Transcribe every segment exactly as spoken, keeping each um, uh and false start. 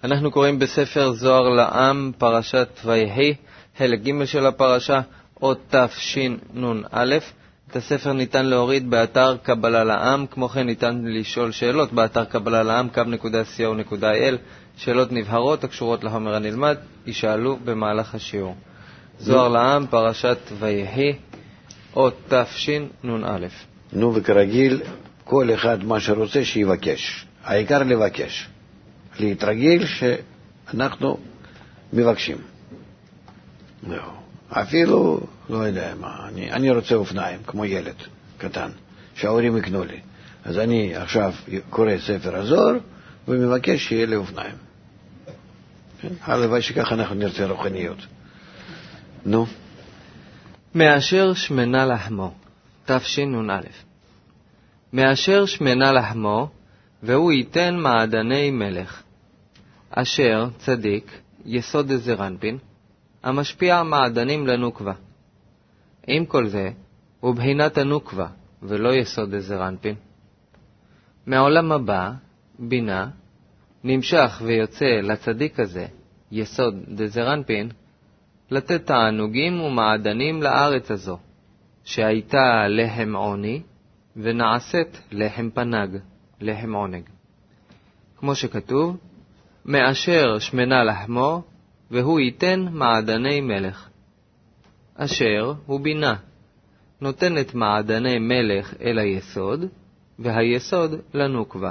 אנחנו קוראים בספר זוהר לעם, פרשת ויהי, חלק ג' של הפרשה, עוד תשנ"א. את הספר ניתן להוריד באתר קבלה לעם, כמו כן ניתן לשאול שאלות באתר קבלה לעם, קו נקודה סי או נקודה איי אל. שאלות נבהרות הקשורות לחומר הנלמד יישאלו במהלך השיעור. זוהר לעם, פרשת ויהי, עוד תשנ"א. נו, וכרגיל, כל אחד מה שרוצה שיבקש. העיקר לבקש. להתרגיל שאנחנו מבקשים. לא. אפילו, לא יודע מה, אני, אני רוצה אופניים, כמו ילד קטן, שההורים יקנו לי. אז אני עכשיו קורא ספר הזוהר, ומבקש שיהיה לי אופניים. הלוואי שככה אנחנו נרצה רוחניות. נו. מאשר שמנה לחמו, תשנ"א. מאשר שמנה לחמו, והוא ייתן מעדני מלך. אשר צדיק, יסוד דזרנפין, המשפיע מעדנים לנוקבה. עם כל זה, הוא בחינת הנוקבה, ולא יסוד דזרנפין. מעולם הבא, בינה, נמשך ויוצא לצדיק הזה, יסוד דזרנפין, לתת תענוגים ומעדנים לארץ הזו, שהייתה לחם עוני, ונעשית לחם פנג, לחם עונג. כמו שכתוב, מאשר שמנה לחמו, והוא ייתן מעדני מלך. אשר הוא בינה, נותנת מעדני מלך אל היסוד, והיסוד לנוקבה.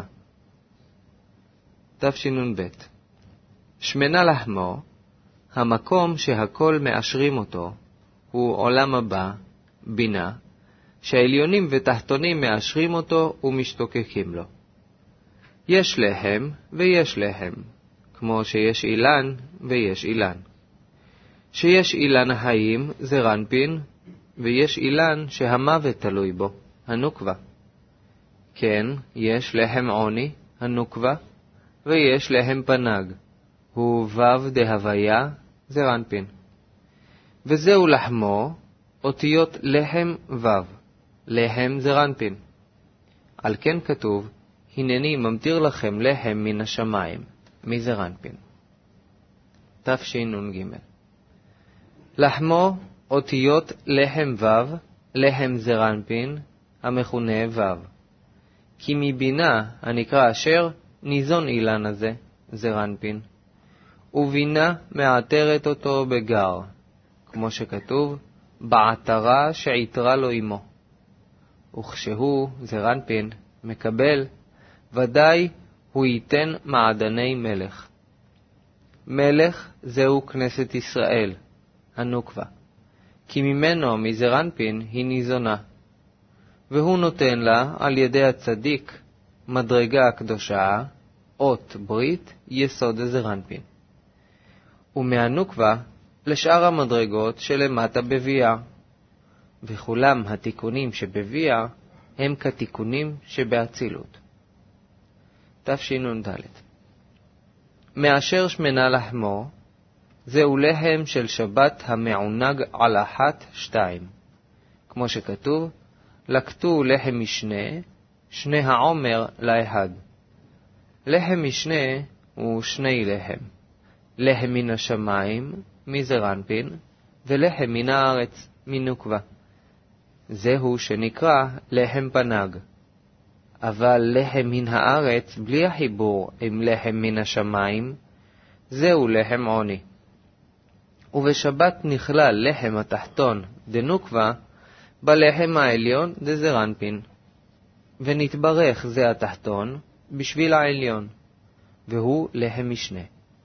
תשנ"ב. שמנה לחמו, המקום שהכל מאשרים אותו, הוא עולם הבא, בינה, שהעליונים ותחתונים מאשרים אותו ומשתוקקים לו. יש לחם ויש לחם, כמו שיש אילן ויש אילן. שיש אילן החיים זה רנפין, ויש אילן שהמוות תלוי בו, הנוקבה. כן, יש לחם עוני, הנוקבה, ויש לחם פנג, הוא וו דהוויה, זה רנפין. וזהו לחמו, אותיות לחם וו, לחם זה רנפין. על כן כתוב, הנני ממתיר לכם לחם מן השמיים, מי זה רנפין. תשנ"ג. לחמו, אותיות לחם וו, לחם זה רנפין, המכונה וו. כי מבינה הנקרא אשר, ניזון אילן הזה, זה רנפין. ובינה מעטרת אותו בגר, כמו שכתוב, בעטרה שעיטרה לו אמו. וכשהוא, זה רנפין, מקבל, ודאי הוא ייתן מעדני מלך. מלך זהו כנסת ישראל, הנוקבה, כי ממנו, מזה רנפין, היא ניזונה. והוא נותן לה, על ידי הצדיק, מדרגה הקדושה, אות ברית, יסוד איזה רנפין. ומהנוקבה, לשאר המדרגות שלמטה בביאה. וכולם התיקונים שבביאה, הם כתיקונים שבאצילות. תשנ"ד. מאשר שמנה לחמו, זהו לחם של שבת המעונג על אחת שתיים. כמו שכתוב, לקטו לחם משנה, שני העומר לאחד. לחם משנה הוא שני לחם. לחם מן השמיים, מזה רנפין, ולחם מן הארץ, מנוקבה. זהו שנקרא לחם פנג. אבל לחם מן הארץ, בלי החיבור עם לחם מן השמיים, זהו לחם עוני. ובשבת נכלל לחם התחתון דנוקבה, בלחם העליון דזה רנפין. ונתברך זה התחתון בשביל העליון, והוא לחם משנה.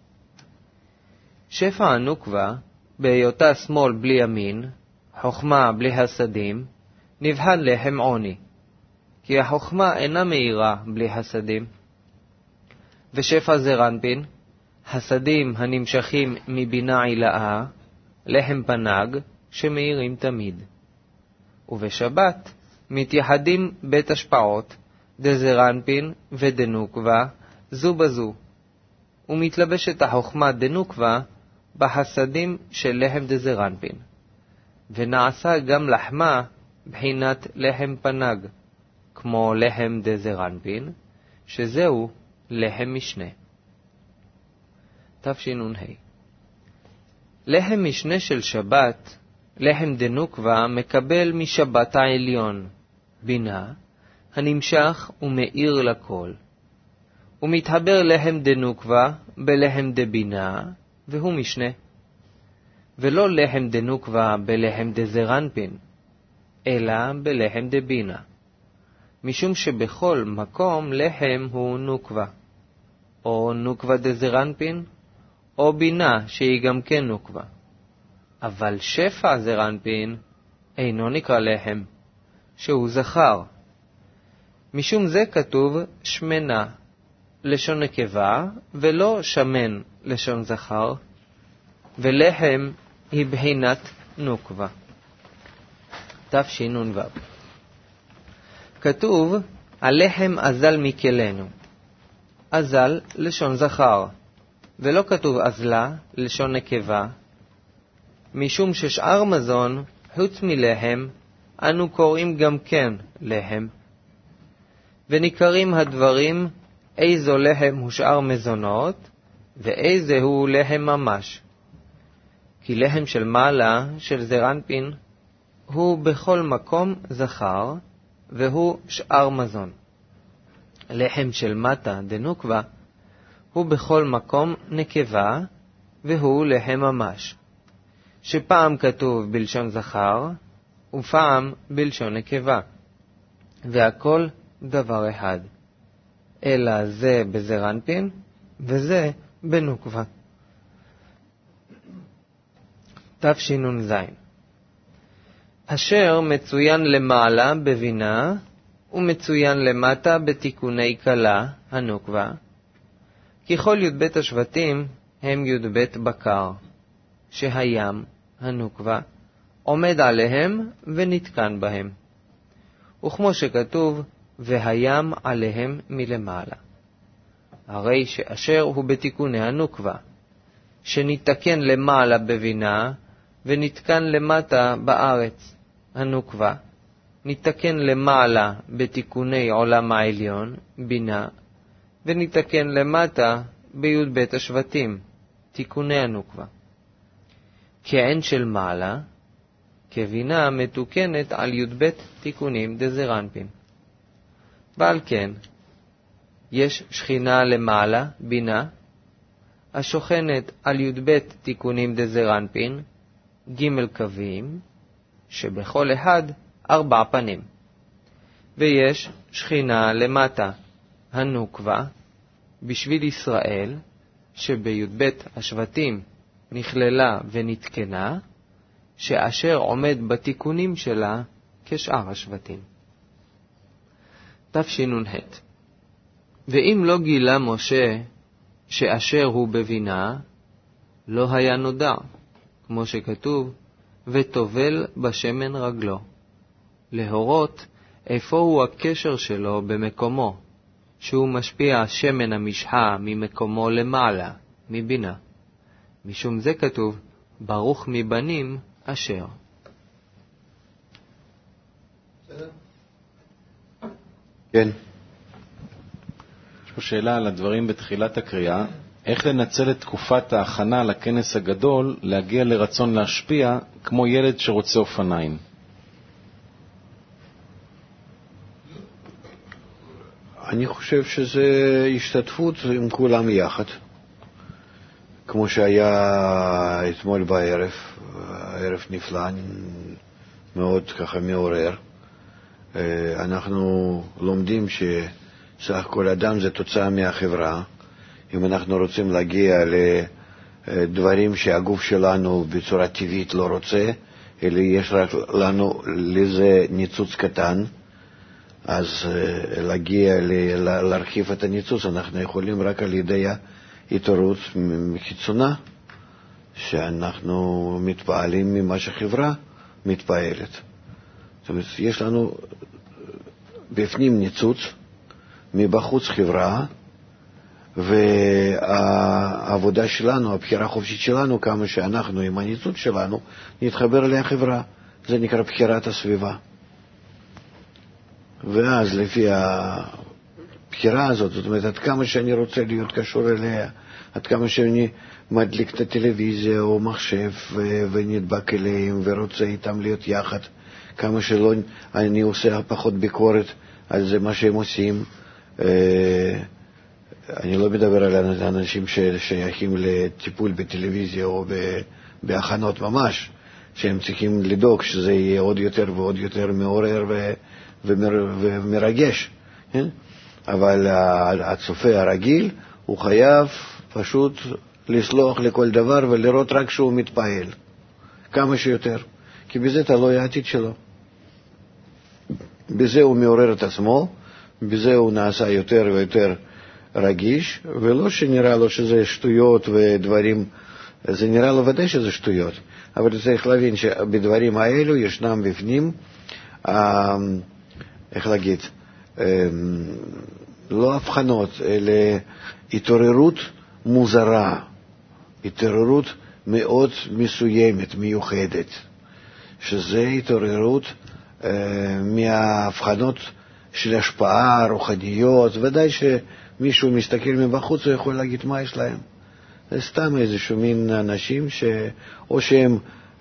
שפע הנוקבה, בהיותה שמאל בלי ימין, חוכמה בלי הסדים, נבחן לחם עוני, כי החוכמה אינה מאירה בלי הסדים. ושפע זה רנפין, הסדים הנמשכים מבינה עילאה, לחם פנג שמאירים תמיד. ובשבת מתייחדים בית השפעות, דזה רנפין ודנוקבה, זו בזו, ומתלבשת החוכמה דנוקבה בחסדים של לחם דזה רנפין. ונעשה גם לחמה בחינת לחם פנג, כמו לחם דזה רנפין, שזהו לחם משנה. תשנ"ה. לחם משנה של שבת, לחם דנוקבה, מקבל משבת העליון, בינה, הנמשך ומאיר לכל. ומתחבר לחם דנוקבה בלחם דבינה, והוא משנה. ולא לחם דנוקבה בלחם דזרנפין, אלא בלחם דבינה. משום שבכל מקום לחם הוא נוקבה, או נוקבה דזרנפין, או בינה שהיא גם כן נוקבה. אבל שפע זרנפין אינו נקרא לחם, שהוא זכר. משום זה כתוב שמנה, לשון נקבה, ולא שמן, לשון זכר, ולחם היא בחינת נוקבה. תשנ"ו. כתוב, הלחם אזל מכלנו. אזל לשון זכר, ולא כתוב אזלה לשון נקבה, משום ששאר מזון, חוץ מלחם, אנו קוראים גם כן לחם. וניכרים הדברים, איזו לחם הוא שאר מזונות, ואיזה הוא לחם ממש. כי לחם של מעלה, של זרנפין, הוא בכל מקום זכר, והוא שאר מזון. לחם של מטה דנוקבה, הוא בכל מקום נקבה, והוא לחם ממש. שפעם כתוב בלשון זכר, ופעם בלשון נקבה. והכל דבר אחד. אלא זה בזרנפין, וזה בנוקבה. תשנ"ז. אשר מצוין למעלה בבינה, ומצוין למטה בתיקוני קלה, הנוקבה, כי כל י"ב השבטים הם י"ב בקר, שהים, הנוקבה, עומד עליהם ונתקן בהם. וכמו שכתוב, והים עליהם מלמעלה. הרי שאשר הוא בתיקוני הנוקבה, שנתקן למעלה בבינה, ונתקן למטה בארץ, הנוקבה, נתקן למעלה בתיקוני עולם העליון, בינה, ונתקן למטה בי"ב השבטים, תיקוני הנוקבה. כעין של מעלה, כבינה מתוקנת על י"ב תיקונים דזרנפין. ועל כן, יש שכינה למעלה, בינה, השוכנת על י"ב תיקונים דזרנפין, ג' קווים, שבכל אחד ארבע פנים. ויש שכינה למטה, הנוקבה, בשביל ישראל, שבי"ב השבטים נכללה ונתקנה, שאשר עומד בתיקונים שלה כשאר השבטים. תשנ"ה. ואם לא גילה משה שאשר הוא בבינה, לא היה נודע, כמו שכתוב, וטובל בשמן רגלו. להורות איפה הוא הקשר שלו במקומו, שהוא משפיע שמן המשחה ממקומו למעלה, מבינה. משום זה כתוב, ברוך מבנים אשר. כן. יש פה שאלה על הדברים בתחילת הקריאה. איך לנצל את תקופת ההכנה לכנס הגדול להגיע לרצון להשפיע כמו ילד שרוצה אופניים? אני חושב שזה השתתפות עם כולם יחד, כמו שהיה אתמול בערב, הערב נפלא, מאוד ככה מעורר. אנחנו לומדים שסך כל אדם זה תוצאה מהחברה. אם אנחנו רוצים להגיע לדברים שהגוף שלנו בצורה טבעית לא רוצה, אלא יש רק לנו לזה ניצוץ קטן, אז להגיע, להרחיב את הניצוץ, אנחנו יכולים רק על ידי ההתעוררות מחיצונה, שאנחנו מתפעלים ממה שהחברה מתפעלת. זאת אומרת, יש לנו בפנים ניצוץ, מבחוץ חברה, והעבודה שלנו, הבחירה החופשית שלנו, כמה שאנחנו עם הניצוץ שלנו, נתחבר לחברה. זה נקרא בחירת הסביבה. ואז לפי הבחירה הזאת, זאת אומרת, עד כמה שאני רוצה להיות קשור אליה, עד כמה שאני מדליק את הטלוויזיה או מחשב ו- ונדבק אליהם ורוצה איתם להיות יחד, כמה שלא אני עושה פחות ביקורת על זה מה שהם עושים. אני לא מדבר על אנשים ששייכים לטיפול בטלוויזיה או בהכנות ממש, שהם צריכים לדאוג שזה יהיה עוד יותר ועוד יותר מעורר ו- ומרגש. אבל הצופה הרגיל הוא חייב פשוט לסלוח לכל דבר ולראות רק שהוא מתפעל כמה שיותר, כי בזה תלוי העתיד שלו. בזה הוא מעורר את עצמו, בזה הוא נעשה יותר ויותר רגיש, ולא שנראה לו שזה שטויות ודברים, זה נראה לו ודאי שזה שטויות, אבל צריך להבין שבדברים האלו ישנם בפנים, איך להגיד, לא הבחנות, אלא התעוררות מוזרה, התעוררות מאוד מסוימת, מיוחדת, שזה התעוררות אה, מההבחנות של השפעה רוחניות. ודאי שמישהו מסתכל מבחוץ, הוא יכול להגיד מה יש להם. זה סתם איזשהו מין אנשים שאו שהם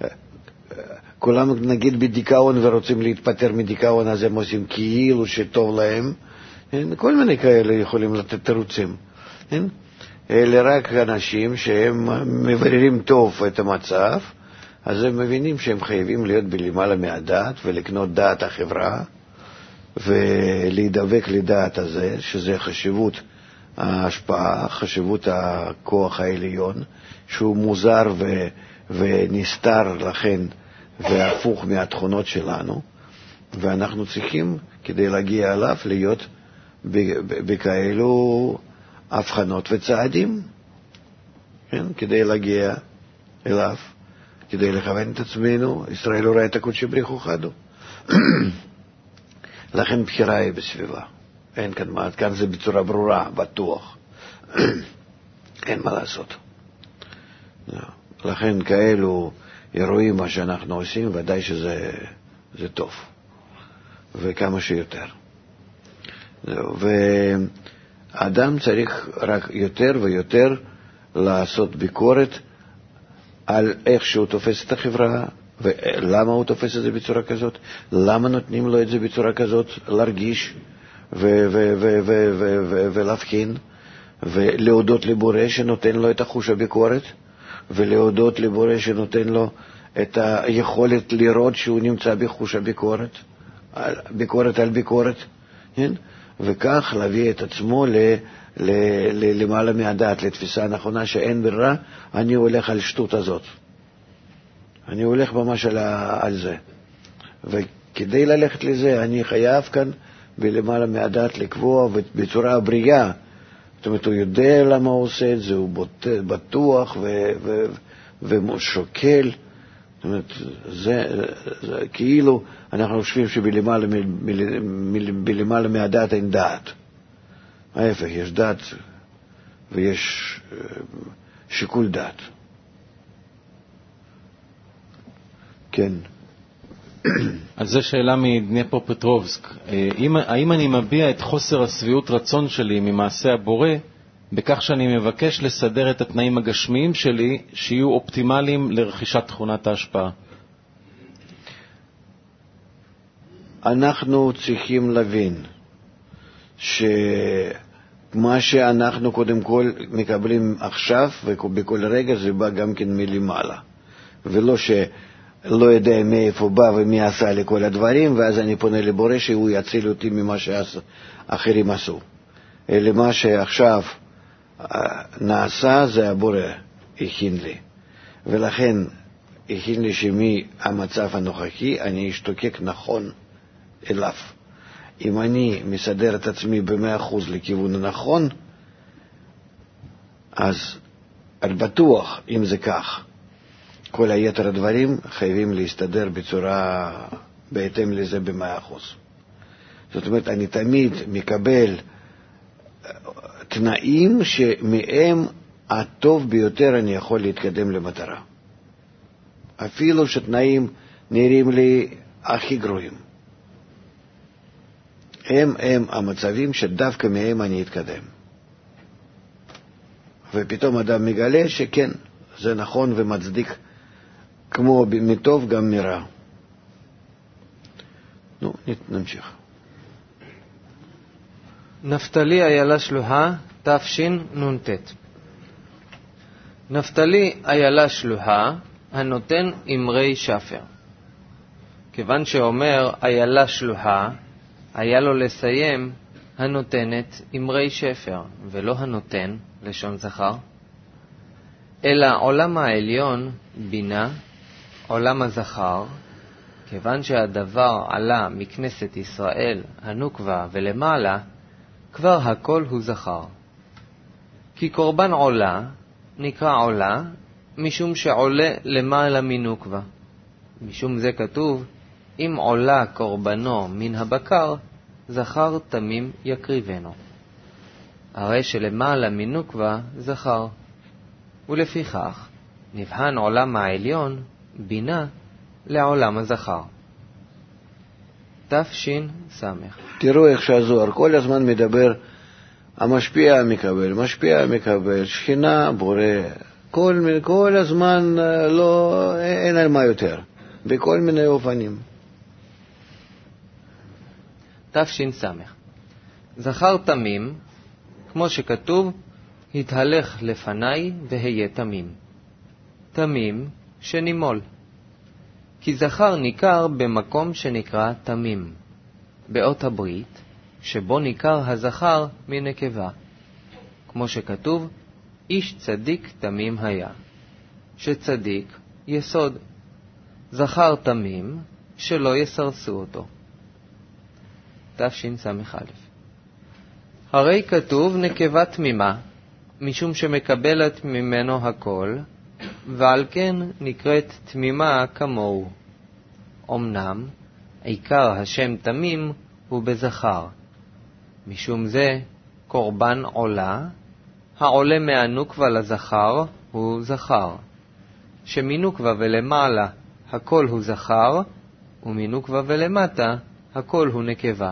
כולם נגיד בדיכאון ורוצים להתפטר מדיכאון, אז הם עושים כאילו שטוב להם. כל מיני כאלה יכולים לתת תירוצים. אלה רק אנשים שהם מבררים טוב את המצב, אז הם מבינים שהם חייבים להיות בלמעלה מהדעת ולקנות דעת החברה ולהידבק לדעת הזה, שזה חשיבות ההשפעה, חשיבות הכוח העליון, שהוא מוזר ו- ונסתר לכן והפוך מהתכונות שלנו, ואנחנו צריכים כדי להגיע אליו להיות בכאלו הבחנות וצעדים, כן? כדי להגיע אליו, כדי לכוון את עצמנו. ישראל לא ראה את הקודש בריחו חדו. לכן בחירה היא בסביבה, אין כאן מה, כאן זה בצורה ברורה, בטוח. אין מה לעשות. לכן כאלו אירועים מה שאנחנו עושים, ודאי שזה זה טוב, וכמה שיותר. ואדם צריך רק יותר ויותר לעשות ביקורת על איך שהוא תופס את החברה, ולמה הוא תופס את זה בצורה כזאת, למה נותנים לו את זה בצורה כזאת, להרגיש ולהבחין, ולהודות לבורא שנותן לו את החוש הביקורת, ולהודות לבורא שנותן לו את היכולת לראות שהוא נמצא בחוש הביקורת, ביקורת על ביקורת, כן? וכך להביא את עצמו ל, ל, ל, למעלה מהדעת, לתפיסה הנכונה שאין ברירה, אני הולך על שטות הזאת. אני הולך ממש על, על זה. וכדי ללכת לזה, אני חייב כאן בלמעלה מהדעת לקבוע בצורה בריאה. זאת אומרת, הוא יודע למה הוא עושה את זה, הוא בטוח ו, ו, ושוקל. זאת אומרת, זה, זה כאילו אנחנו חושבים שבלמעלה בלמעלה מהדעת אין דעת. ההפך, יש דעת ויש שיקול דעת. כן. אז זו שאלה מדניפרופטרובסק. האם אני מביע את חוסר השביעות רצון שלי ממעשה הבורא בכך שאני מבקש לסדר את התנאים הגשמיים שלי שיהיו אופטימליים לרכישת תכונת ההשפעה? אנחנו צריכים להבין שמה שאנחנו קודם כל מקבלים עכשיו ובכל רגע זה בא גם כן מלמעלה, ולא שלא יודע מאיפה בא ומי עשה לי כל הדברים ואז אני פונה לבורא שהוא יציל אותי ממה שאחרים עשו. אלא מה שעכשיו נעשה זה הבורא הכין לי, ולכן הכין לי שמהמצב הנוכחי אני אשתוקק נכון אליו. אם אני מסדר את עצמי במאה אחוז לכיוון הנכון, אז על בטוח אם זה כך, כל היתר הדברים חייבים להסתדר בצורה בהתאם לזה במאה אחוז. זאת אומרת, אני תמיד מקבל תנאים שמהם הטוב ביותר אני יכול להתקדם למטרה. אפילו שתנאים נראים לי הכי גרועים. הם הם המצבים שדווקא מהם אני אתקדם. ופתאום אדם מגלה שכן, זה נכון ומצדיק, כמו מטוב גם מרע. נו, נמשיך. נפתלי איילה שלוחה, תשנ"ט. נפתלי איילה שלוחה, הנותן אמרי שפר. כיוון שאומר איילה שלוחה, היה לו לסיים הנותנת אמרי שפר, ולא הנותן לשון זכר. אלא עולם העליון, בינה, עולם הזכר, כיוון שהדבר עלה מכנסת ישראל, הנוקבה ולמעלה, כבר הכל הוא זכר. כי קורבן עולה נקרא עולה, משום שעולה למעלה מנוקבה. משום זה כתוב, אם עולה קורבנו מן הבקר, זכר תמים יקריבנו. הרי שלמעלה מנוקבה זכר. ולפיכך, נבחן עולם העליון, בינה, לעולם הזכר. תש"ס. תראו איך שהזוהר כל הזמן מדבר, המשפיע מקבל, משפיע מקבל, שכינה, בורא, כל, כל הזמן לא, אין על מה יותר, בכל מיני אופנים. תש"ס. זכר תמים, כמו שכתוב, התהלך לפניי והיה תמים. תמים שנימול. כי זכר ניכר במקום שנקרא תמים, באות הברית, שבו ניכר הזכר מנקבה. כמו שכתוב, איש צדיק תמים היה. שצדיק יסוד. זכר תמים שלא יסרסו אותו. תשס"א. הרי כתוב נקבה תמימה, משום שמקבלת ממנו הכל, ועל כן נקראת תמימה כמוהו. אמנם, עיקר השם תמים הוא בזכר. משום זה, קורבן עולה, העולה מהנוקבה לזכר הוא זכר. שמנוקבה ולמעלה הכל הוא זכר, ומנוקבה ולמטה הכל הוא נקבה.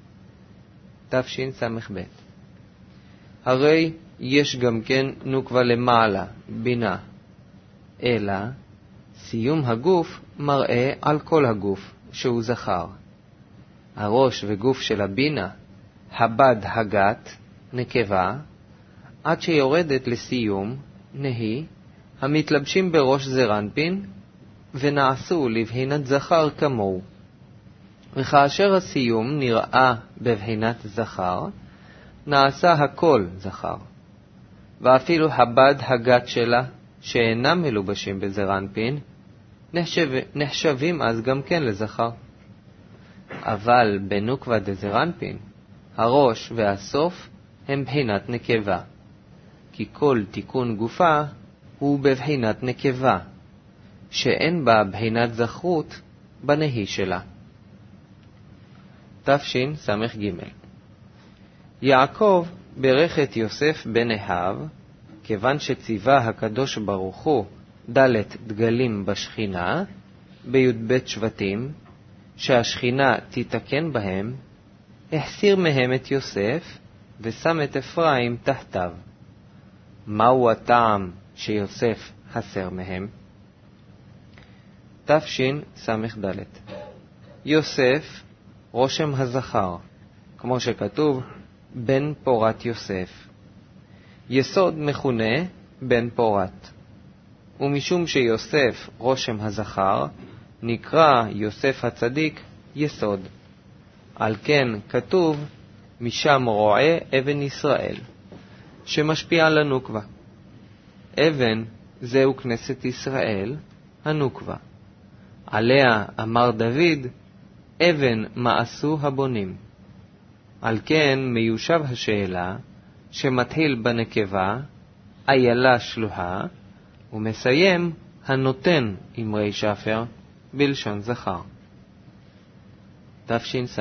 תשס"ב. הרי יש גם כן נוקבה למעלה, בינה. אלא סיום הגוף מראה על כל הגוף שהוא זכר. הראש וגוף של הבינה, הבד הגת, נקבה, עד שיורדת לסיום, נהי, המתלבשים בראש זרנפין, ונעשו לבחינת זכר כמוהו. וכאשר הסיום נראה בבחינת זכר, נעשה הכל זכר. ואפילו הבד הגת שלה, שאינם מלובשים בזרנפין, נחשב, נחשבים אז גם כן לזכר. אבל בנוקבה דזרנפין, הראש והסוף הם בחינת נקבה. כי כל תיקון גופה הוא בבחינת נקבה, שאין בה בחינת זכרות בנהי שלה. תשס"ג. יעקב ברך את יוסף בן אחיו, כיוון שציווה הקדוש ברוך הוא דלת דגלים בשכינה, בי"ב שבטים, שהשכינה תתקן בהם, החסיר מהם את יוסף, ושם את אפרים תחתיו. מהו הטעם שיוסף חסר מהם? תשס"ד. יוסף רושם הזכר, כמו שכתוב, בן פורת יוסף. יסוד מכונה בן פורת. ומשום שיוסף רושם הזכר, נקרא יוסף הצדיק יסוד. על כן כתוב, משם רואה אבן ישראל, שמשפיע על הנוקבה. אבן זהו כנסת ישראל, הנוקבה. עליה אמר דוד, אבן מעשו הבונים. על כן מיושב השאלה, שמתחיל בנקבה, איילה שלוחה, ומסיים הנותן אמרי שפר, בלשון זכר. תשס"ה.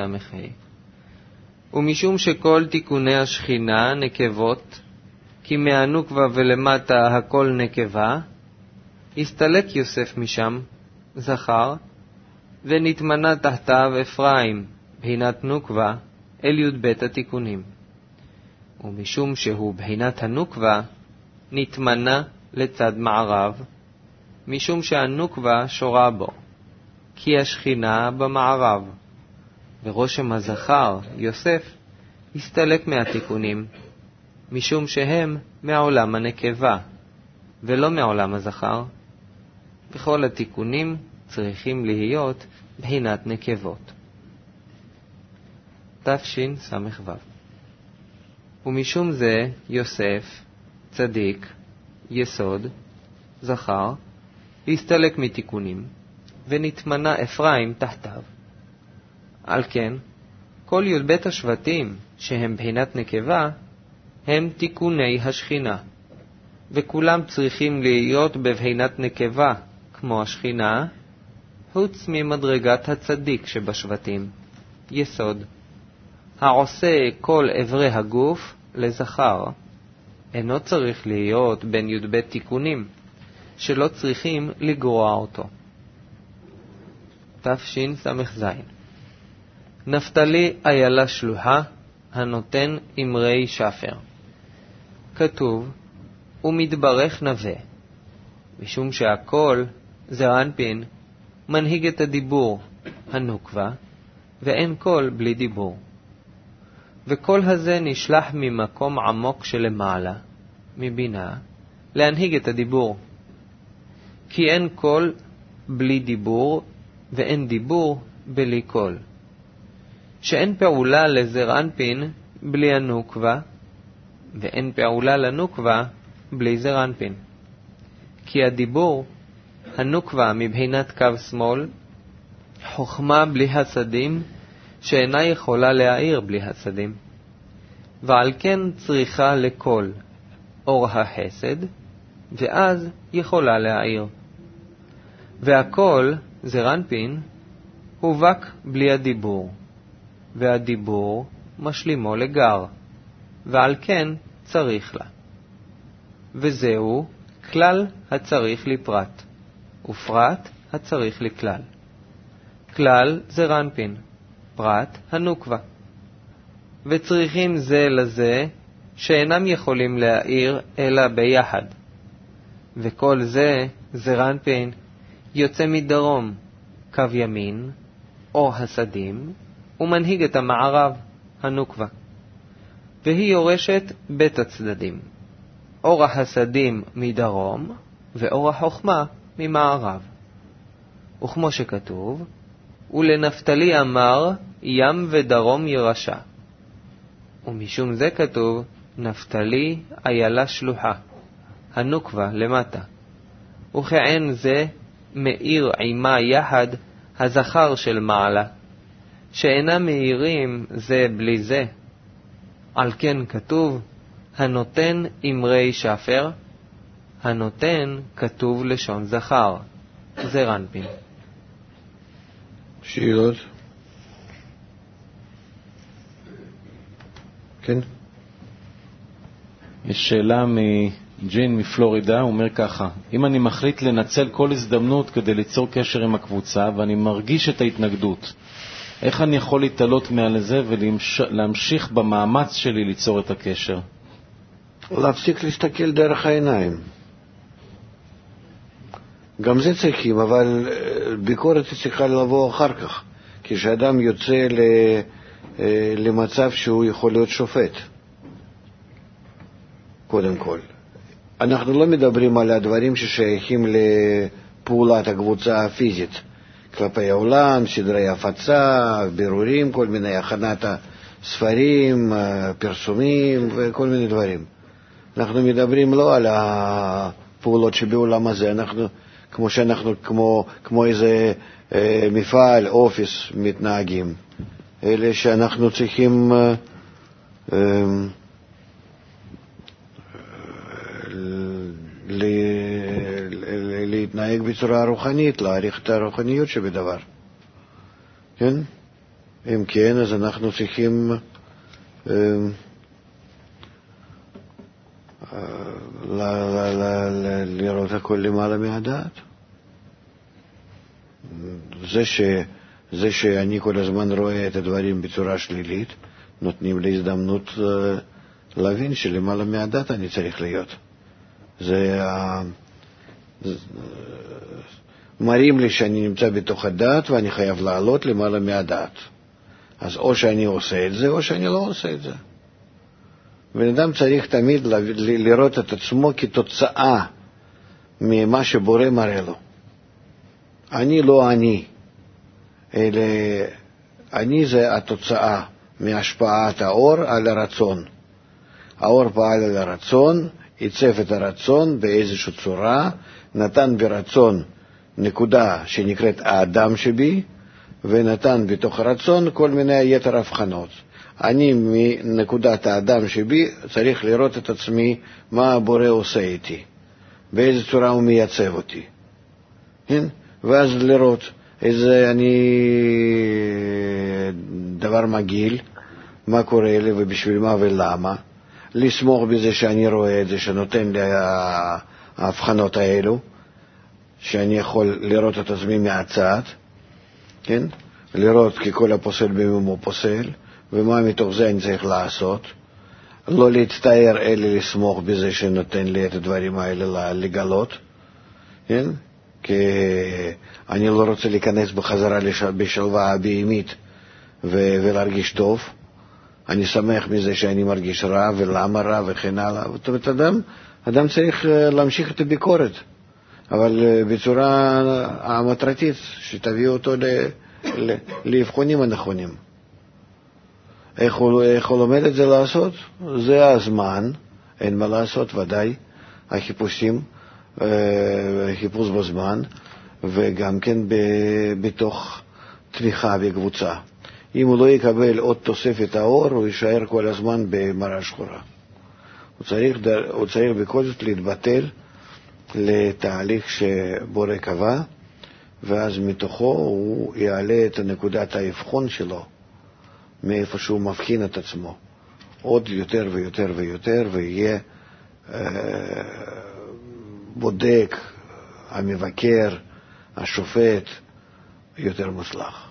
ומשום שכל תיקוני השכינה נקבות, כי מהנוקבה ולמטה הכל נקבה, הסתלק יוסף משם, זכר, ונתמנה תחתיו אפרים, בחינת נוקבה, אל י"ב התיקונים. ומשום שהוא בחינת הנוקבה, נתמנה לצד מערב, משום שהנוקבה שורה בו, כי השכינה במערב, ורושם הזכר, יוסף, הסתלק מהתיקונים, משום שהם מעולם הנקבה, ולא מעולם הזכר, וכל התיקונים צריכים להיות בחינת נקבות. תשס"ו. ומשום זה יוסף, צדיק, יסוד, זכר, הסתלק מתיקונים, ונתמנה אפרים תחתיו. על כן, כל י"ב השבטים שהם בחינת נקבה, הם תיקוני השכינה, וכולם צריכים להיות בבחינת נקבה כמו השכינה, חוץ ממדרגת הצדיק שבשבטים, יסוד, העושה כל אברי הגוף לזכר, אינו צריך להיות בין י"ב תיקונים, שלא צריכים לגרוע אותו. תשס"ז. נפתלי איילה שלוחה, הנותן אמרי שפר. כתוב, ומתברך נווה, משום שהכל, זעיר אנפין, מנהיג את הדיבור, הנוקבה, ואין קול בלי דיבור. וכל הזה נשלח ממקום עמוק שלמעלה, מבינה, להנהיג את הדיבור. כי אין קול בלי דיבור, ואין דיבור בלי קול. שאין פעולה לזעיר אנפין בלי הנוקבה, ואין פעולה לנוקבה בלי זעיר אנפין. כי הדיבור, הנוקבה מבחינת קו שמאל, חוכמה בלי הסדים, שאינה יכולה להאיר בלי הסדים. ועל כן צריכה לקול אור החסד, ואז יכולה להאיר. והקול, זעיר אנפין, הובק בלי הדיבור, והדיבור משלימו לגר, ועל כן צריך לה. וזהו כלל הצריך לפרט, ופרט הצריך לכלל. כלל זעיר אנפין, פרט הנוקבה. וצריכים זה לזה שאינם יכולים להאיר אלא ביחד. וכל זה, זעיר אנפין, יוצא מדרום, קו ימין, או הסדים, ומנהיג את המערב, הנוקבה. והיא יורשת בית הצדדים. אור הסדים מדרום, ואור החוכמה ממערב. וכמו שכתוב, ולנפתלי אמר, ים ודרום ירשע. ומשום זה כתוב, נפתלי איילה שלוחה, הנוקבה למטה. וכעין זה מאיר עימה יחד הזכר של מעלה, שאינם מאירים זה בלי זה. על כן כתוב, הנותן אמרי שפר, הנותן כתוב לשון זכר, זעיר אנפין. שאלות? כן? יש שאלה מג'ין מפלורידה, הוא אומר ככה, אם אני מחליט לנצל כל הזדמנות כדי ליצור קשר עם הקבוצה, ואני מרגיש את ההתנגדות, איך אני יכול להתעלות מעל זה ולהמשיך במאמץ שלי ליצור את הקשר? להפסיק להסתכל דרך העיניים. גם זה צריכים, אבל ביקורת צריכה לבוא אחר כך, כשאדם יוצא למצב שהוא יכול להיות שופט. קודם כל. אנחנו לא מדברים על הדברים ששייכים לפעולת הקבוצה הפיזית, כלפי העולם, סדרי הפצה, בירורים, כל מיני הכנת הספרים, פרסומים וכל מיני דברים. אנחנו מדברים לא על הפעולות שבעולם הזה, אנחנו, כמו שאנחנו, כמו, כמו איזה אה, מפעל, אופיס מתנהגים. אלה שאנחנו צריכים אה, אה, ל, ל, להתנהג בצורה רוחנית, להעריך את הרוחניות שבדבר. כן? אם כן, אז אנחנו צריכים אה, לראות הכל למעלה מהדעת. זה, ש, זה שאני כל הזמן רואה את הדברים בצורה שלילית, נותנים לי הזדמנות להבין שלמעלה מהדת אני צריך להיות. זה מראים לי שאני נמצא בתוך הדת ואני חייב לעלות למעלה מהדת. אז או שאני עושה את זה או שאני לא עושה את זה. בן אדם צריך תמיד לראות את עצמו כתוצאה ממה שבורא מראה לו. אני לא אני, אלא אני זה התוצאה מהשפעת האור על הרצון. האור פעל על הרצון, עיצב את הרצון באיזושהי צורה, נתן ברצון נקודה שנקראת האדם שבי, ונתן בתוך הרצון כל מיני יתר הבחנות. אני מנקודת האדם שבי צריך לראות את עצמי מה הבורא עושה איתי, באיזו צורה הוא מייצב אותי. כן? ואז לראות איזה אני דבר מגיל, מה קורה לי ובשביל מה ולמה, לסמוך בזה שאני רואה את זה, שנותן לי ההבחנות האלו, שאני יכול לראות את עצמי מהצד, כן? לראות כי כל הפוסל במומו פוסל, ומה מתוך זה אני צריך לעשות. לא להצטער אלא לסמוך בזה שנותן לי את הדברים האלה לגלות, כן? כי אני לא רוצה להיכנס בחזרה בשלווה הבהמית ולהרגיש טוב. אני שמח מזה שאני מרגיש רע ולמה רע וכן הלאה. זאת אומרת, אדם, אדם צריך להמשיך את הביקורת, אבל בצורה המטרתית, שתביא אותו לאבחונים הנכונים. איך הוא, איך הוא לומד את זה לעשות? זה הזמן, אין מה לעשות, ודאי, החיפושים, חיפוש בזמן, וגם כן בתוך תמיכה בקבוצה. אם הוא לא יקבל עוד תוספת האור, הוא יישאר כל הזמן במראה שחורה. הוא צריך, הוא צריך בכל זאת להתבטל לתהליך שבורא קבע, ואז מתוכו הוא יעלה את נקודת האבחון שלו, מאיפה שהוא מבחין את עצמו, עוד יותר ויותר ויותר, ויהיה אה, בודק, המבקר, השופט, יותר מוצלח.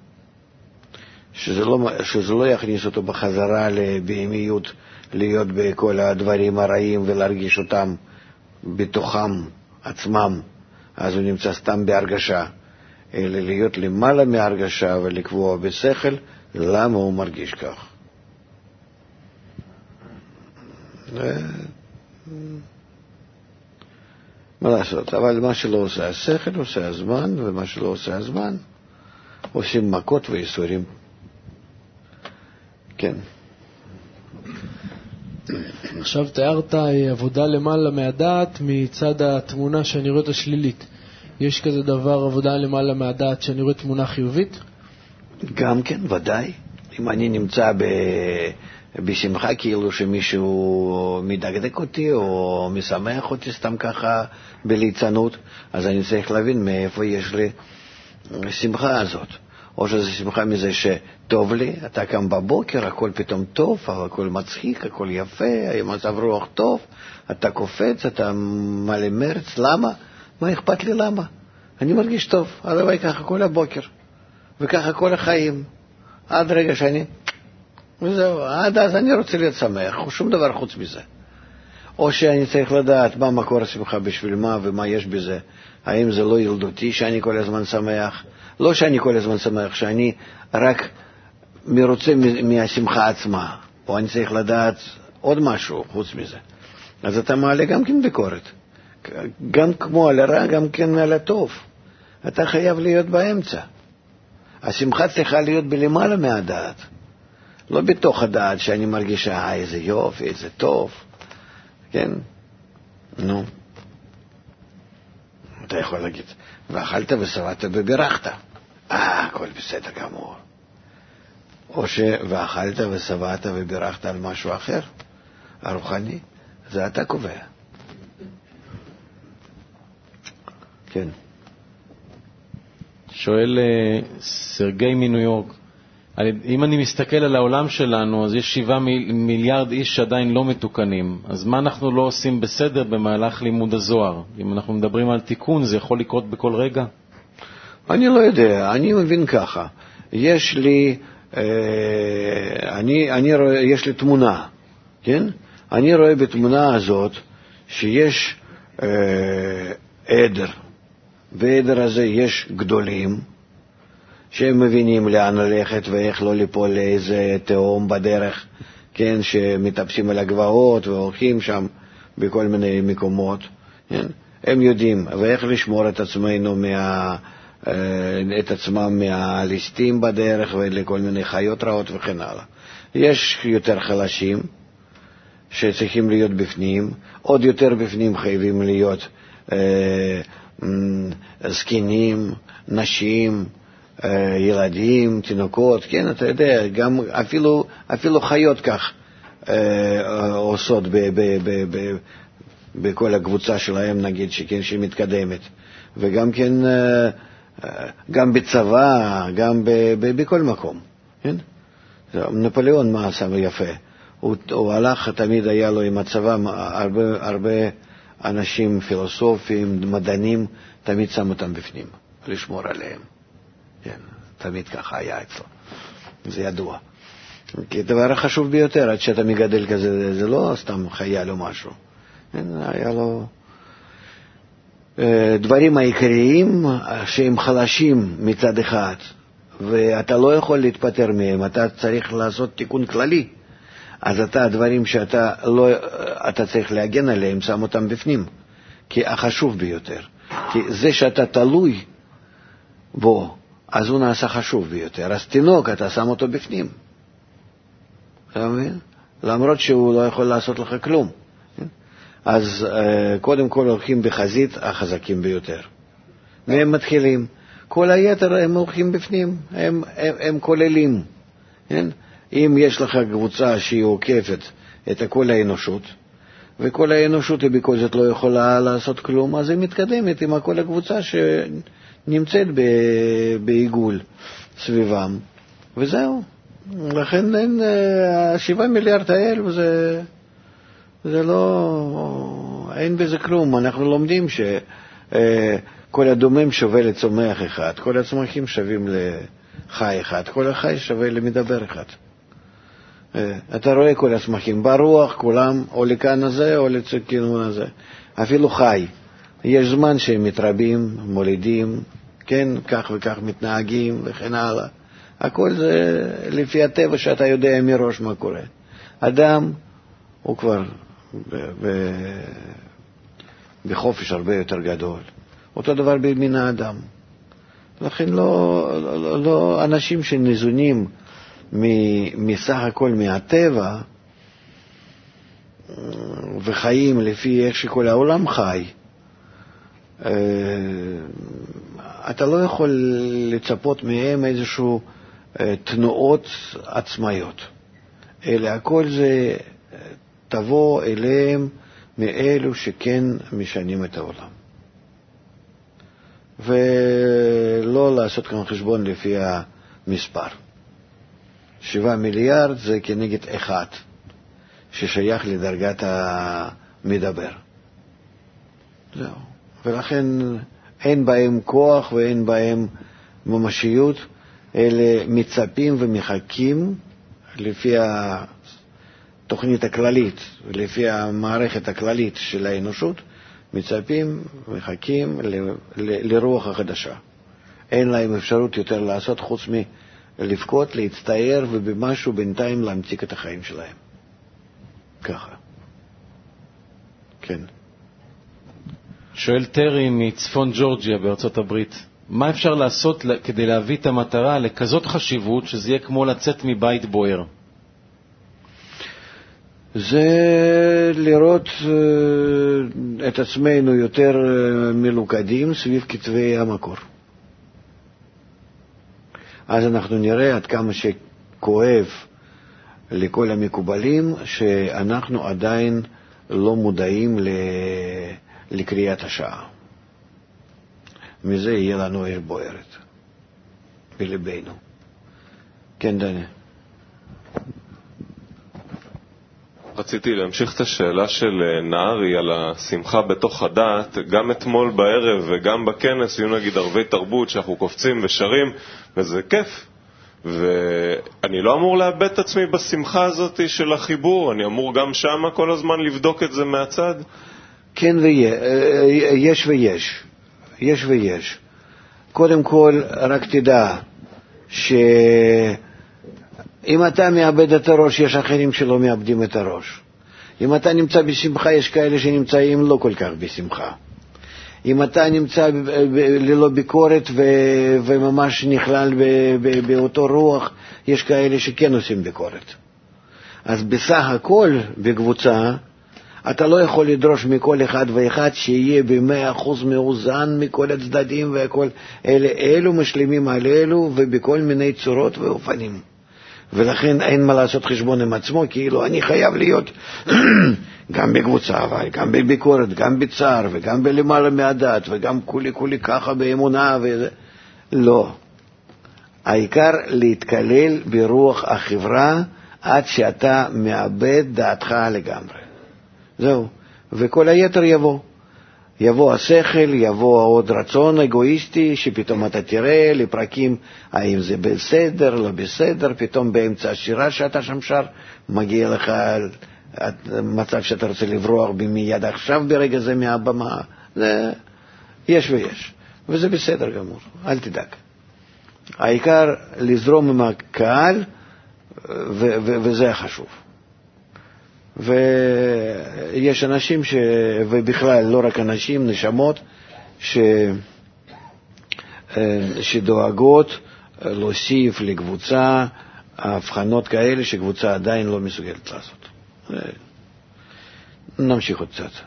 שזה לא, שזה לא יכניס אותו בחזרה לבהמיות, להיות בכל הדברים הרעים ולהרגיש אותם בתוכם עצמם, אז הוא נמצא סתם בהרגשה, אלא להיות למעלה מהרגשה ולקבוע בשכל למה הוא מרגיש כך. מה לעשות? אבל מה שלא עושה השכל עושה הזמן, ומה שלא עושה הזמן עושים מכות ואיסורים. כן. עכשיו תיארת עבודה למעלה מהדעת מצד התמונה שאני רואה את השלילית. יש כזה דבר, עבודה למעלה מהדעת שאני רואה תמונה חיובית? גם כן, ודאי. אם אני נמצא ב... בשמחה, כאילו שמישהו מדקדק אותי או משמח אותי סתם ככה בליצנות, אז אני צריך להבין מאיפה יש לי שמחה הזאת. או שזה שמחה מזה שטוב לי, אתה קם בבוקר, הכל פתאום טוב, הכל מצחיק, הכל יפה, מצב רוח טוב, אתה קופץ, אתה מלא מרץ, למה? מה אכפת לי למה? אני מרגיש טוב, הלוואי ככה כל הבוקר, וככה כל החיים, עד רגע שאני, וזהו, עד אז אני רוצה להיות שמח, שום דבר חוץ מזה. או שאני צריך לדעת מה מקור השמחה בשביל מה ומה יש בזה, האם זה לא ילדותי שאני כל הזמן שמח, לא שאני כל הזמן שמח, שאני רק מרוצה מהשמחה עצמה, או אני צריך לדעת עוד משהו חוץ מזה. אז אתה מעלה גם כן ביקורת, גם כמו על הרע, גם כן על הטוב. אתה חייב להיות באמצע. השמחה צריכה להיות בלמעלה מהדעת, לא בתוך הדעת שאני מרגישה, אה, איזה יופי, איזה טוב. כן? נו. אתה יכול להגיד, ואכלת ושבעת וברכת. אה, הכל בסדר גמור. או ש... ואכלת ושבעת וברכת על משהו אחר, הרוחני, זה אתה קובע. כן. שואל סרגי מניו יורק, אם אני מסתכל על העולם שלנו, אז יש שבעה מיליארד איש שעדיין לא מתוקנים. אז מה אנחנו לא עושים בסדר במהלך לימוד הזוהר? אם אנחנו מדברים על תיקון, זה יכול לקרות בכל רגע? אני לא יודע, אני מבין ככה. יש לי אני, אני רואה, יש לי תמונה, כן? אני רואה בתמונה הזאת שיש עדר, בעדר הזה יש גדולים שהם מבינים לאן ללכת ואיך לא ליפול לאיזה תהום בדרך, כן, שמטפסים על הגבעות והולכים שם בכל מיני מקומות, כן? הם יודעים ואיך לשמור את עצמנו מה, את עצמם מהליסטים בדרך ולכל מיני חיות רעות וכן הלאה. יש יותר חלשים שצריכים להיות בפנים, עוד יותר בפנים חייבים להיות אה, זקנים, נשים, אה, ילדים, תינוקות, כן, אתה יודע, גם אפילו, אפילו חיות כך אה, עושות ב, ב, ב, ב, בכל הקבוצה שלהם, נגיד, שכן, שמתקדמת. וגם כן, אה, גם בצבא, גם ב, ב, בכל מקום, כן? נפוליאון מה עשה יפה? הוא, הוא הלך, תמיד היה לו עם הצבא, הרבה, הרבה אנשים פילוסופים, מדענים, תמיד שם אותם בפנים, לשמור עליהם. כן, תמיד ככה היה אצלו. זה ידוע. כי הדבר החשוב ביותר, עד שאתה מגדל כזה, זה לא סתם חייל או משהו. כן, היה לו דברים העיקריים שהם חלשים מצד אחד, ואתה לא יכול להתפטר מהם, אתה צריך לעשות תיקון כללי. אז אתה, הדברים שאתה לא, אתה צריך להגן עליהם, שם אותם בפנים, כי החשוב ביותר. כי זה שאתה תלוי בו, אז הוא נעשה חשוב ביותר. אז תינוק, אתה שם אותו בפנים. אתה מבין? למרות שהוא לא יכול לעשות לך כלום. אז קודם כל הולכים בחזית החזקים ביותר. והם מתחילים. כל היתר הם הולכים בפנים, הם, הם, הם כוללים. כן? אם יש לך קבוצה שהיא עוקפת את כל האנושות, וכל האנושות היא בכל זאת לא יכולה לעשות כלום, אז היא מתקדמת עם כל הקבוצה שנמצאת בעיגול סביבם, וזהו. לכן אין, שבעה מיליארד האל, וזה זה לא, אין בזה כלום. אנחנו לומדים שכל הדומם שווה לצומח אחד, כל הצמחים שווים לחי אחד, כל החי שווה למדבר אחד. אתה רואה כל הצמחים ברוח, כולם או לכאן הזה או לכיוון הזה. אפילו חי, יש זמן שהם מתרבים, מולידים, כן, כך וכך מתנהגים וכן הלאה. הכל זה לפי הטבע שאתה יודע מראש מה קורה. אדם הוא כבר ב- ב- בחופש הרבה יותר גדול. אותו דבר במין האדם. לכן לא, לא, לא אנשים שניזונים מסך הכל מהטבע וחיים לפי איך שכל העולם חי, אתה לא יכול לצפות מהם איזשהו תנועות עצמאיות, אלא הכל זה תבוא אליהם מאלו שכן משנים את העולם, ולא לעשות כאן חשבון לפי המספר. שבעה מיליארד זה כנגד אחד ששייך לדרגת המדבר. זהו. ולכן אין בהם כוח ואין בהם ממשיות, אלה מצפים ומחכים לפי התוכנית הכללית, לפי המערכת הכללית של האנושות, מצפים ומחכים ל- ל- לרוח החדשה. אין להם אפשרות יותר לעשות חוץ מלבכות, להצטער ובמשהו בינתיים להמתיק את החיים שלהם. ככה. כן. שואל טרי מצפון ג'ורג'יה בארצות הברית, מה אפשר לעשות כדי להביא את המטרה לכזאת חשיבות שזה יהיה כמו לצאת מבית בוער? זה לראות את עצמנו יותר מלוכדים סביב כתבי המקור. אז אנחנו נראה עד כמה שכואב לכל המקובלים שאנחנו עדיין לא מודעים לקריאת השעה. מזה יהיה לנו אש בוערת בלבנו. כן, דני. רציתי להמשיך את השאלה של נהרי על השמחה בתוך הדת. גם אתמול בערב וגם בכנס היו נגיד ערבי תרבות שאנחנו קופצים ושרים, וזה כיף. ואני לא אמור לאבד את עצמי בשמחה הזאת של החיבור, אני אמור גם שמה כל הזמן לבדוק את זה מהצד? כן ויש ויש, יש ויש. קודם כל, רק תדע שאם אתה מאבד את הראש, יש אחרים שלא מאבדים את הראש. אם אתה נמצא בשמחה, יש כאלה שנמצאים לא כל כך בשמחה. אם אתה נמצא ללא ביקורת ו- וממש נכלל ב- ב- באותו רוח, יש כאלה שכן עושים ביקורת. אז בסך הכל בקבוצה, אתה לא יכול לדרוש מכל אחד ואחד שיהיה במאה אחוז מאוזן מכל הצדדים והכל. אלה, אלו משלימים על אלו ובכל מיני צורות ואופנים. ולכן אין מה לעשות חשבון עם עצמו, כאילו אני חייב להיות גם בקבוצה, אבל גם בביקורת, גם בצער, וגם בלמעלה מהדת, וגם כולי כולי ככה באמונה וזה. לא. העיקר להתקלל ברוח החברה עד שאתה מאבד דעתך לגמרי. זהו. וכל היתר יבוא. יבוא השכל, יבוא עוד רצון אגואיסטי, שפתאום אתה תראה לפרקים האם זה בסדר, לא בסדר, פתאום באמצע השירה שאתה שם שר, מגיע לך מצב שאתה רוצה לברוח מיד עכשיו ברגע זה מהבמה. זה יש ויש, וזה בסדר גמור, אל תדאג. העיקר לזרום עם הקהל, ו- ו- וזה החשוב. ויש אנשים ש... ובכלל לא רק אנשים, נשמות ש... שדואגות להוסיף לקבוצה הבחנות כאלה שקבוצה עדיין לא מסוגלת לעשות. נמשיך עוד קצת.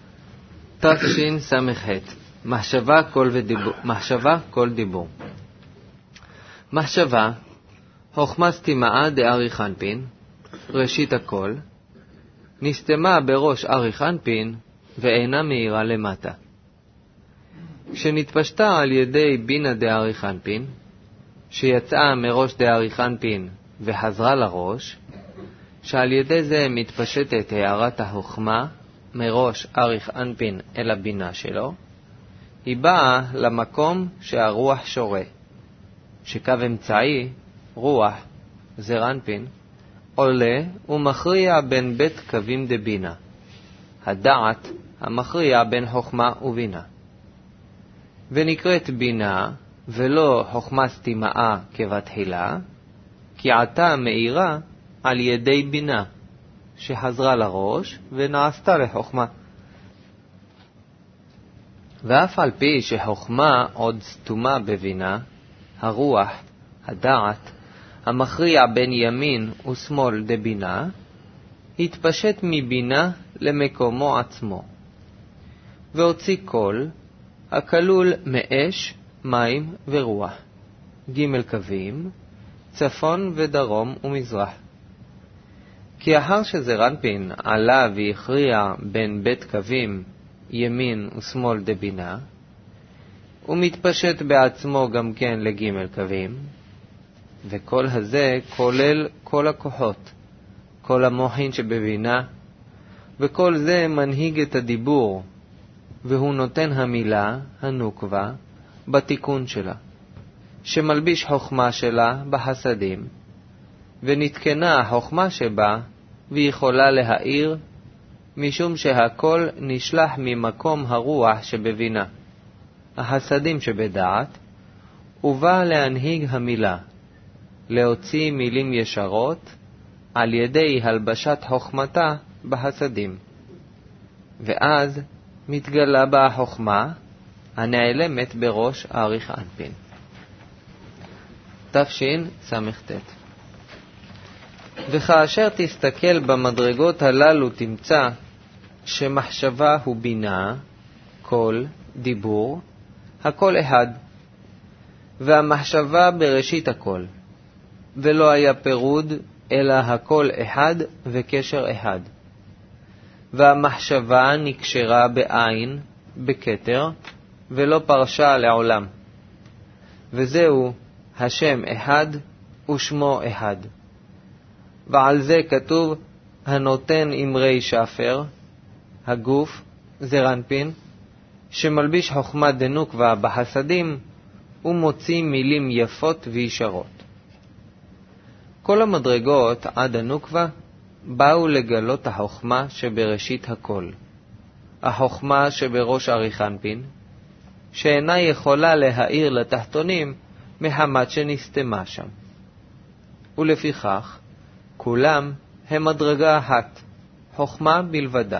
תשס"ח מחשבה כל ודיבור מחשבה כל דיבור. מחשבה חוכמה סתימאה דאריך אנפין, ראשית הכל, נסתמה בראש אריך אנפין ואינה מאירה למטה. כשנתפשטה על ידי בינה דאריך אנפין, שיצאה מראש דאריך אנפין וחזרה לראש, שעל ידי זה מתפשטת הערת החוכמה מראש אריך אנפין אל הבינה שלו, היא באה למקום שהרוח שורה, שקו אמצעי, רוח, זר אנפין, עולה ומכריע בין בית קווים דבינה, הדעת המכריע בין חוכמה ובינה. ונקראת בינה ולא חוכמה סתימאה כבתחילה, כי עתה מאירה על ידי בינה, שחזרה לראש ונעשתה לחוכמה. ואף על פי שחוכמה עוד סתומה בבינה, הרוח, הדעת, המכריע בין ימין ושמאל דבינה, התפשט מבינה למקומו עצמו, והוציא קול הכלול מאש, מים ורוח, ג' קווים, צפון ודרום ומזרח. כי אחר שזר אנפין עלה והכריע בין בית קווים ימין ושמאל דבינה, הוא מתפשט בעצמו גם כן לג' קווים, וכל הזה כולל כל הכוחות, כל המוחין שבבינה, וכל זה מנהיג את הדיבור, והוא נותן המילה, הנוקבה, בתיקון שלה, שמלביש חוכמה שלה בחסדים, ונתקנה החוכמה שבה, ויכולה להאיר, משום שהכל נשלח ממקום הרוח שבבינה, החסדים שבדעת, ובא להנהיג המילה, להוציא מילים ישרות, על ידי הלבשת חוכמתה בחסדים. ואז מתגלה בה החוכמה הנעלמת בראש אריך אנפין. תשס"ט. וכאשר תסתכל במדרגות הללו תמצא שמחשבה הוא בינה, קול, דיבור, הכל אחד, והמחשבה בראשית הכל, ולא היה פירוד אלא הכל אחד וקשר אחד. והמחשבה נקשרה בעין, בכתר, ולא פרשה לעולם. וזהו השם אחד ושמו אחד. ועל זה כתוב הנותן אמרי שפר, הגוף, זר אנפין, שמלביש חוכמה דנוקבה בחסדים, ומוציא מילים יפות וישרות. כל המדרגות עד הנוקבה באו לגלות החוכמה שבראשית הכל, החוכמה שבראש אריך אנפין, שאינה יכולה להאיר לתחתונים מחמת שנסתמה שם. ולפיכך, כולם הם מדרגה אחת, חוכמה בלבדה.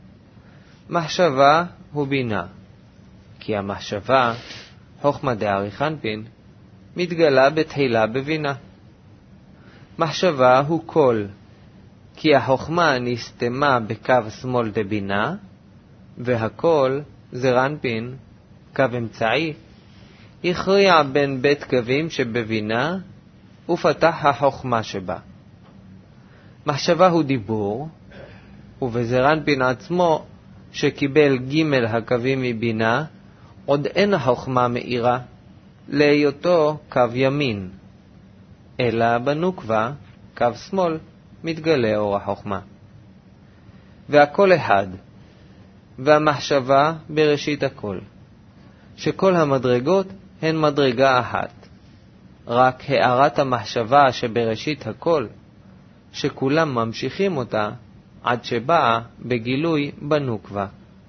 מחשבה הוא בינה, כי המחשבה, חוכמה דאריך אנפין, מתגלה בתחילה בבינה. מחשבה הוא קול, כי החוכמה נסתמה בקו שמאל דבינה, והקול, זעיר אנפין, קו אמצעי, הכריע בין בית קווים שבבינה ופתח החוכמה שבה. מחשבה הוא דיבור, ובזעיר אנפין עצמו שקיבל ג' הקווים מבינה, עוד אין החוכמה מאירה להיותו קו ימין, אלא בנוקבה, קו שמאל, מתגלה אור החוכמה. והכל אחד, והמחשבה בראשית הכל, שכל המדרגות הן מדרגה אחת, רק הערת המחשבה שבראשית הכל, שכולם ממשיכים אותה עד שבאה בגילוי בנוקבה.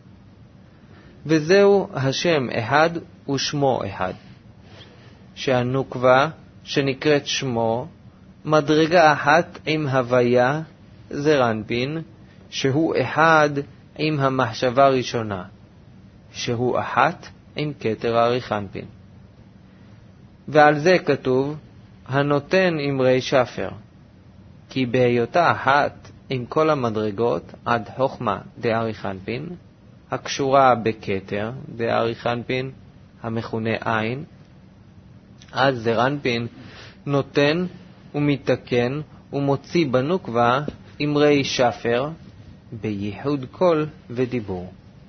וזהו השם אחד ושמו אחד, שהנוקבה שנקראת שמו מדרגה אחת עם הוויה זעיר אנפין, שהוא אחד עם המחשבה ראשונה, שהוא אחת עם כתר אריך אנפין. ועל זה כתוב הנותן אמרי שפר, כי בהיותה אחת עם כל המדרגות עד חוכמה דאריך אנפין, הקשורה בכתר דאריך אנפין, המכונה עין, אז זעיר אנפין נותן ומתקן ומוציא בנוקבה אמרי שפר בייחוד קול ודיבור.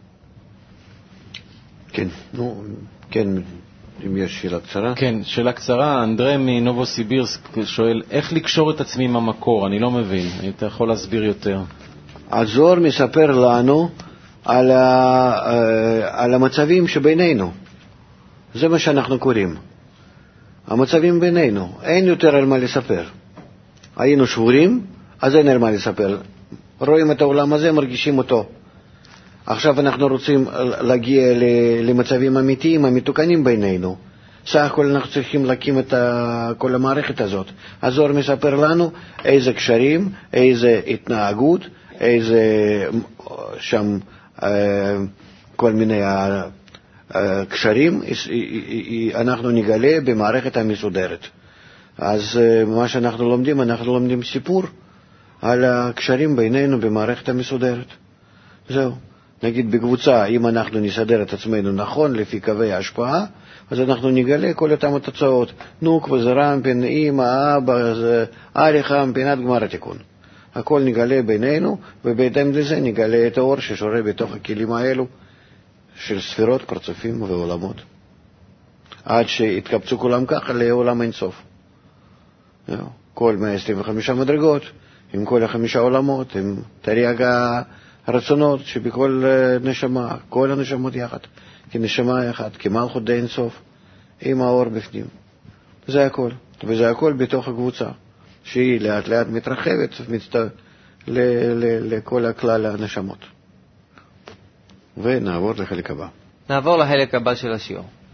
כן, נו, כן, אם יש שאלה קצרה. כן, שאלה קצרה. אנדרי מנובוסיבירסק שואל, איך לקשור את עצמי עם המקור? אני לא מבין, אתה יכול להסביר יותר. הזוהר מספר לנו על, ה, על המצבים שבינינו. זה מה שאנחנו קוראים. המצבים בינינו, אין יותר על מה לספר. היינו שבורים, אז אין על מה לספר. רואים את העולם הזה, מרגישים אותו. עכשיו אנחנו רוצים להגיע למצבים אמיתיים, המתוקנים בינינו. סך הכל אנחנו צריכים להקים את כל המערכת הזאת. הזוהר מספר לנו איזה קשרים, איזה התנהגות, איזה שם כל מיני קשרים אנחנו נגלה במערכת המסודרת. אז מה שאנחנו לומדים, אנחנו לומדים סיפור על הקשרים בינינו במערכת המסודרת. זהו. נגיד בקבוצה, אם אנחנו נסדר את עצמנו נכון לפי קווי ההשפעה, אז אנחנו נגלה כל אותם התוצאות. נוקבה, זעיר אנפין, אמא, אבא, אריך אנפין, עד גמר התיקון. הכל נגלה בינינו, ובהתאם לזה נגלה את האור ששורה בתוך הכלים האלו של ספירות, פרצופים ועולמות. עד שהתקבצו כולם ככה לעולם אינסוף. כל מאה עשרים וחמש מדרגות, עם כל החמישה עולמות, עם תרי"ג הרצונות שבכל נשמה, כל הנשמות יחד, כנשמה יחד, כמלכות די אינסוף, עם האור בפנים. זה הכל. וזה הכל בתוך הקבוצה, שהיא לאט לאט מתרחבת מצט... ל... ל... לכל הכלל הנשמות. ונעבור לחלק הבא. נעבור לחלק הבא של השיעור.